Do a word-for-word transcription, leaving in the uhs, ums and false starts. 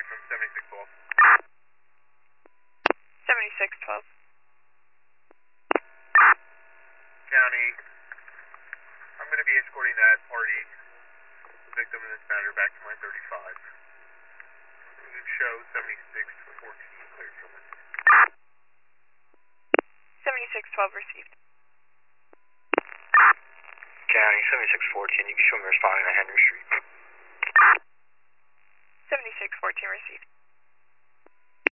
from seventy-six twelve. seventy-six twelve. County, I'm going to be escorting that party, the victim and this matter, back to my thirty-five. Show seventy-six fourteen, cleared from it. seventy-six twelve received. County, seventy-six fourteen, you can show me responding to Henry Street. seventy-six fourteen received.